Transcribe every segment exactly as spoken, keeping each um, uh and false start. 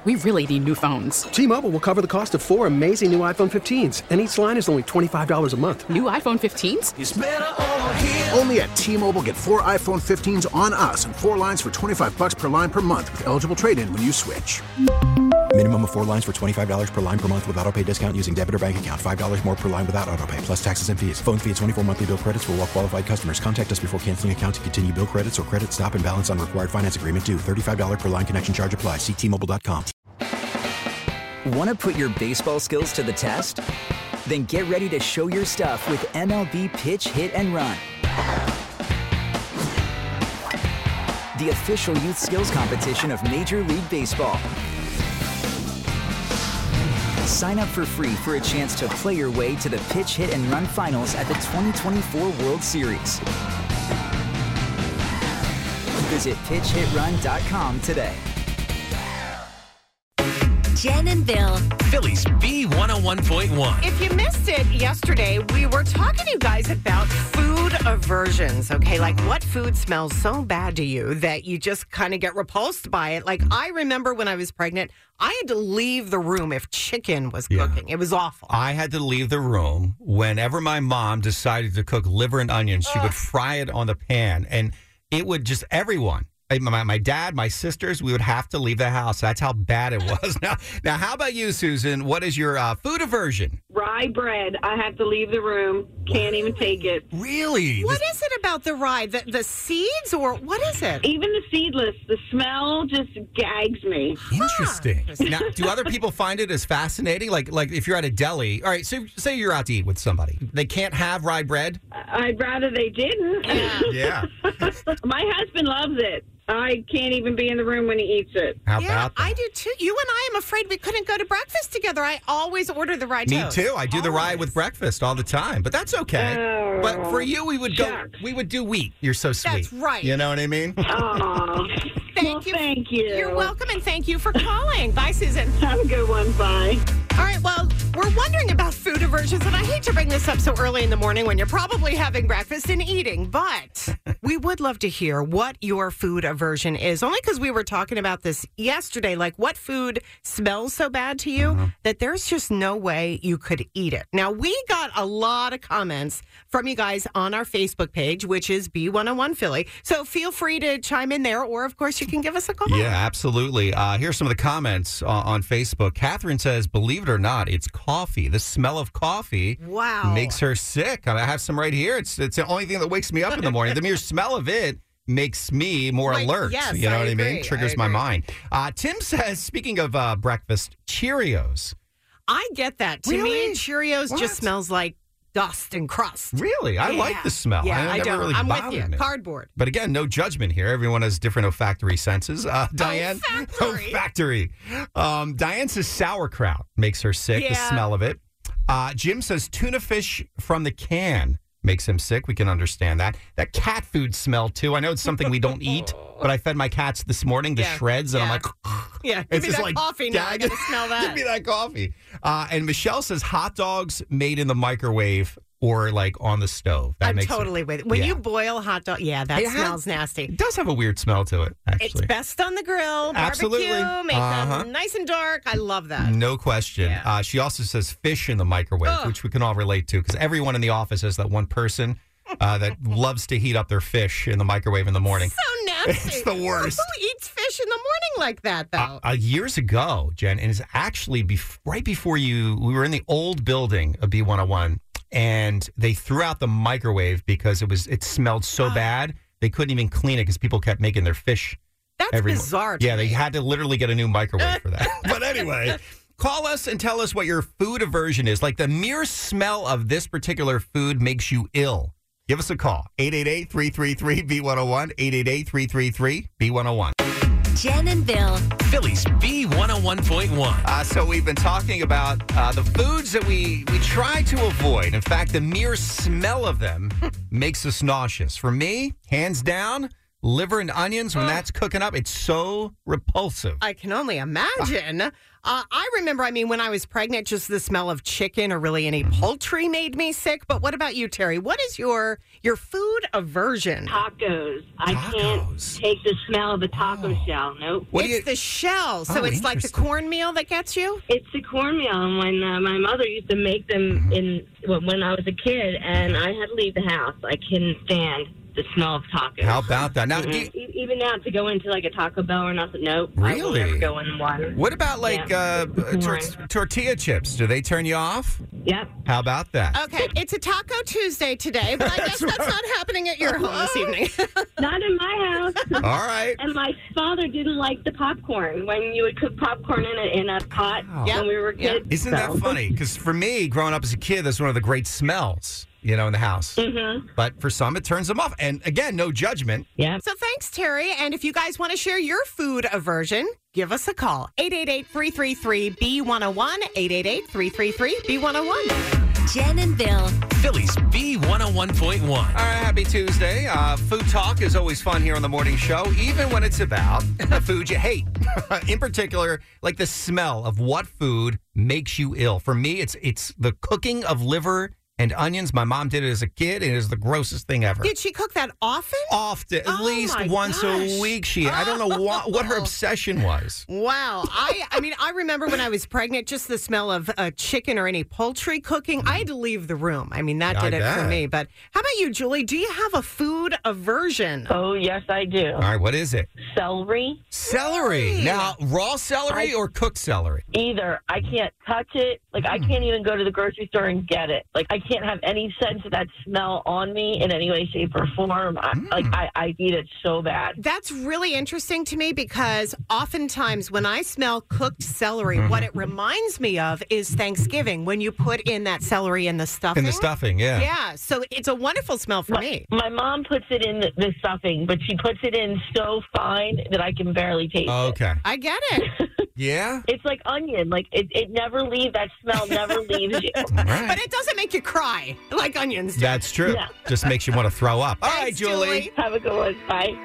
we really need new phones. T-Mobile will cover the cost of four amazing new iPhone fifteens, and each line is only twenty-five dollars a month. New iPhone fifteens? It's better over here. Only at T-Mobile, get four iPhone fifteens on us and four lines for twenty-five dollars per line per month with eligible trade-in when you switch. Minimum of four lines for twenty-five dollars per line per month with autopay discount using debit or bank account. five dollars more per line without autopay, plus taxes and fees. Phone fee at twenty-four monthly bill credits for well-qualified customers. Contact us before canceling account to continue bill credits or credit stop and balance on required finance agreement due. thirty-five dollars per line connection charge applies. See T Mobile dot com. Want to put your baseball skills to the test? Then get ready to show your stuff with M L B Pitch, Hit, and Run. The official youth skills competition of Major League Baseball. Sign up for free for a chance to play your way to the Pitch, Hit, and Run finals at the twenty twenty-four World Series. Visit pitch hit run dot com today. Jen and Bill. Phillies B one oh one point one. If you missed it yesterday, we were talking to you guys about food aversions, okay? Like what food smells so bad to you that you just kind of get repulsed by it. Like I remember when I was pregnant, I had to leave the room if chicken was Yeah. cooking. It was awful. I had to leave the room whenever my mom decided to cook liver and onions. She Ugh. would fry it on the pan, and it would just, everyone, my, my dad, my sisters, we would have to leave the house. That's how bad it was. now, now, how about you, Susan? What is your uh, food aversion? Rye bread. I have to leave the room. Can't even take it. Really? What is it about the rye? The, the seeds or what is it? Even the seedless, the smell just gags me. Interesting. Now, do other people find it as fascinating? Like, like if you're at a deli, all right, so say you're out to eat with somebody. They can't have rye bread? I'd rather they didn't. Yeah. My husband loves it. I can't even be in the room when he eats it. How yeah, about that? I do too. You and I am afraid we couldn't go to breakfast together. I always order the rye Me toast. too. I do the rye Always. with breakfast all the time, but that's okay. Oh, but for you, we would go. shucks. We would do wheat. You're so sweet. That's right. You know what I mean? Oh, Thank well, you. thank you. You're welcome, and thank you for calling. Bye, Susan. Have a good one. Bye. All right, well, we're wondering about food aversions, and I hate to bring this up so early in the morning when you're probably having breakfast and eating, but we would love to hear what your food aversion is, only because we were talking about this yesterday, like what food smells so bad to you Mm-hmm. that there's just no way you could eat it. Now, we got a lot of comments from you guys on our Facebook page, which is B one oh one Philly, so feel free to chime in there, or, of course, you can give us a call. Yeah, absolutely. Uh, here's some of the comments uh, on Facebook. Catherine says, believe it or not, it's coffee. The smell of coffee Wow. makes her sick. I have some right here. It's it's the only thing that wakes me up in the morning. The mere smell of it makes me more Like, alert. yes, you know I what I agree. mean? Triggers I my agree. mind. Uh, Tim says, speaking of uh, breakfast, Cheerios. I get that. To Really? me, Cheerios What? just smells like dust and crust. Really? I Yeah. like the smell. Yeah, It I never don't. really I'm with bothered you. me. Cardboard. But again, no judgment here. Everyone has different olfactory senses. Uh, Diane, Olfactory. olfactory. Um, Diane says sauerkraut makes her sick. The Yeah. smell of it. Uh, Jim says tuna fish from the can makes him sick. We can understand that. That cat food smell too. I know it's something we don't eat, but I fed my cats this morning the Yeah, shreds, and I'm yeah. like, Yeah, give it's me just that like coffee now. I gag- gotta smell that. Give me that coffee. Uh, and Michelle says hot dogs made in the microwave or like on the stove. That I'm makes it- totally with it. When yeah. you boil hot dog, yeah, that It has- smells nasty. It does have a weird smell to it, It's actually. best on the grill, barbecue, Absolutely. make Uh-huh. them nice and dark. I love that. No question. Yeah. Uh, she also says fish in the microwave, Ugh. which we can all relate to because everyone in the office has that one person uh, that loves to heat up their fish in the microwave in the morning. So nasty. It's the worst. Who eats fish in the morning like that, though? Uh, uh, years ago, Jen, and it's actually bef- right before you, we were in the old building of B one oh one, and they threw out the microwave because it was it smelled so bad they couldn't even clean it because people kept making their fish. That's every mo- bizarre to Yeah, they me. had to literally get a new microwave for that. But anyway, call us and tell us what your food aversion is. Like the mere smell of this particular food makes you ill. Give us a call. eight eight eight, three three three, B one oh one, eight eight eight, three three three, B one oh one. Jen and Bill. Phillies B one oh one point one. Uh, so we've been talking about uh, the foods that we, we try to avoid. In fact, the mere smell of them makes us nauseous. For me, hands down, liver and onions, when Oh. that's cooking up, it's so repulsive. I can only imagine. Uh, I remember, I mean, when I was pregnant, just the smell of chicken or really any poultry made me sick. But what about you, Terry? What is your your food aversion? Tacos. I Tacos. can't take the smell of a taco Oh. shell. Nope. What do it's you- the shell. So Oh, it's like the interesting. cornmeal that gets you? It's the cornmeal. And when uh, my mother used to make them in when when I was a kid, and I had to leave the house, I couldn't stand the smell of tacos. How about that? Now, do Mhm. you- E- Even now, to go into like a Taco Bell or nothing, nope. I will Really? never go in one. what about like Yeah. uh, tor- tortilla chips? Do they turn you off? Yep. How about that? Okay, it's a Taco Tuesday today, but I guess that's not happening at your home this evening. Not in my house. All right. And my father didn't like the popcorn when you would cook popcorn in a in a pot Yeah. when we were kids. Isn't that so. funny? Because for me, growing up as a kid, that's one of the great smells, you know, in the house. Mm-hmm. But for some, it turns them off. And again, no judgment. Yeah. So thanks, Terry. And if you guys want to share your food aversion, give us a call. eight eight eight, three three three, B one oh one, eight eight eight, three three three, B one oh one. Jen and Bill. Phillies B one oh one point one. All right, happy Tuesday. Uh, food talk is always fun here on the morning show, even when it's about food you hate. In particular, like the smell of what food makes you ill. For me, it's it's the cooking of liver and onions. My mom did it as a kid, and it is the grossest thing ever. Did she cook that often? Often, at Oh, least my once gosh. a week. She, I don't know what, what her obsession was. Wow. I I mean, I remember when I was pregnant, just the smell of uh, chicken or any poultry cooking, I had to leave the room. I mean, that I did it for bet. me. But how about you, Julie? Do you have a food aversion? Oh, yes, I do. All right, what is it? Celery. Celery. Really? Now, raw celery I- or cooked celery? Either. I can't touch it. Like, I can't even go to the grocery store and get it. Like, I can't have any sense of that smell on me in any way, shape, or form. I, Like, I, I eat it so bad. That's really interesting to me because oftentimes when I smell cooked celery, Mm-hmm. what it reminds me of is Thanksgiving when you put in that celery in the stuffing. In the stuffing, yeah. Yeah, so it's a wonderful smell for My, me. my mom puts it in the, the stuffing, but she puts it in so fine that I can barely taste it. Okay. I get it. Yeah? It's like onion. Like, it, it never leaves. That smell never leaves you. All right. But it doesn't make you cry like onions do. That's true. Yeah. Just makes you want to throw up. All right, Thanks, Julie. Julie. Have a good one. Bye.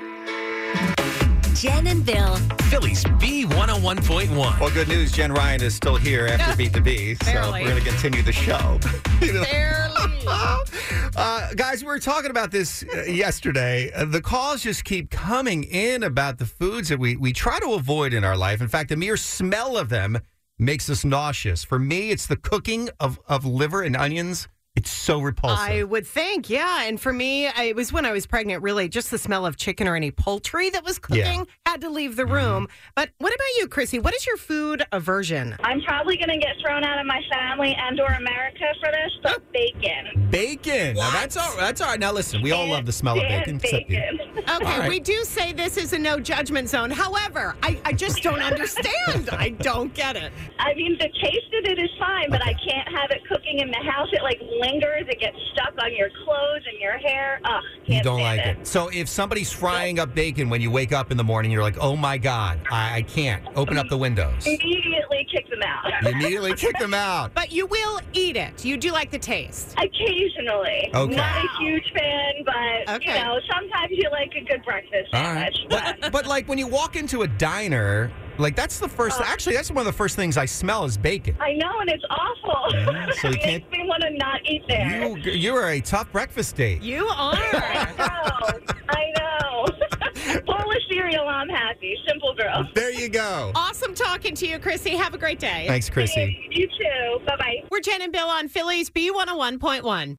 Jen and Bill. Phillies B one oh one point one. Well, good news. Jen Ryan is still here after Beat the Bee, so Barely. we're going to continue the show. You know? Barely. Uh, guys, we were talking about this uh, yesterday. Uh, the calls just keep coming in about the foods that we, we try to avoid in our life. In fact, the mere smell of them makes us nauseous. For me, it's the cooking of, of liver and onions. It's so repulsive. I would think, yeah. And for me, I- it was when I was pregnant, really, just the smell of chicken or any poultry that was cooking Yeah. had to leave the room. But what about you, Chrissy? What is your food aversion? I'm probably going to get thrown out of my family and or America for this, but bacon. Bacon. Now, that's all, that's all right. Now, listen, we all love the smell of bacon. And except you. bacon. Okay, All right. we do say this is a no judgment zone. However, I, I just don't understand. I don't get it. I mean, the taste of it is fine, but I can't have it cooking in the house. It, like, lingers. It gets stuck on your clothes and your hair. Ugh, You can't don't stand like it. So if somebody's frying up bacon when you wake up in the morning, you're like, oh my God, I, I can't. Open up the windows. Immediately kick them out. You immediately kick them out. But you will eat it. You do like the taste. Occasionally. Okay. Not a huge fan, but, Okay. you know, sometimes you like a good breakfast All right. sandwich. But, but like when you walk into a diner, like that's the first, actually, that's one of the first things I smell is bacon. I know, and it's awful. Yeah, so you it can't- makes me want to not eat there. You, you are a tough breakfast date. You are. I know. I know. Bowl of cereal, I'm happy. Simple girl. There you go. Awesome talking to you, Chrissy. Have a great day. Thanks, Chrissy. You too. Bye-bye. We're Jen and Bill on Phillies B one oh one point one.